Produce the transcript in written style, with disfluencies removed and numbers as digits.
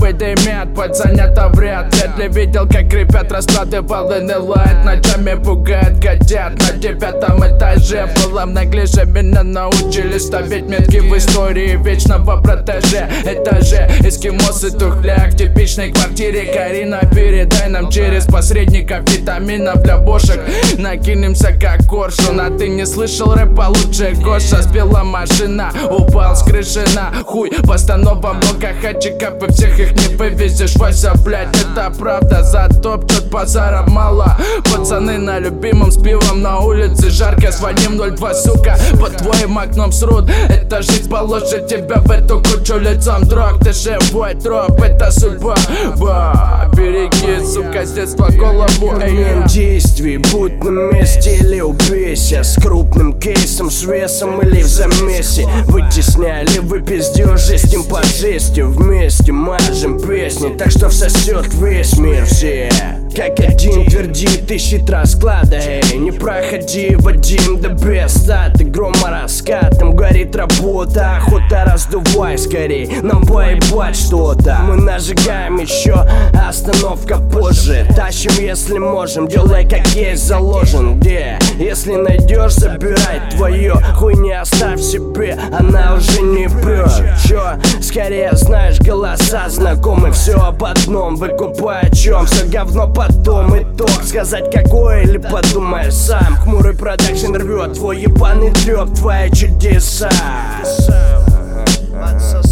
Хуй дымят, подзанято вряд ли видел, как ребят раскладывал инлайт. Ночами пугает котят на 9-м этаже. Было в неглиже, меня научили ставить метки в истории вечного протеже. Этаже, эскимосы, тухляк в типичной квартире. Карина, передай нам через посредников витаминов для бошек. Накинемся как коршун, а ты не слышал рэпа лучше Гоша. Сбила машина, упал с крыши на хуй. Постанова блока хатчиков, и всех их не вывезешь. Вася, блять, это правда, затопчут базара мало. Пацаны на любимом с пивом на улице жарко. Звоним 02, сука, под твоим окном срут. Эта жизнь положит тебя в эту кучу лицом дрог. Ты живой троп, это судьба. Береги, сука, с детства голову. Действий, будь на месте или убейся. С крупным кейсом, с весом или в замесе. Вытесняли вы пиздёжи, с кем под жестью. Вместе мажем песни, так что всосет весь мир. Все как один твердит, ищет расклада. Эй, не проходи, Вадим, да без статы. Грома раскатом горит работа. Охота раздувай скорей, нам поебать что-то. Мы нажигаем еще, остановка позже. Тащим, если можем, делай как есть заложен. Где? Если найдешь, забирай твое. Хуй не оставь себе, она уже не прет. Чё? Скорее знаешь голоса знакомых. Все об одном, выкупай о чем. Все говно потом, итог сказать какой или подумаешь сам. Хмурый продакшн рвет твой ебаный трёп, твои чудеса.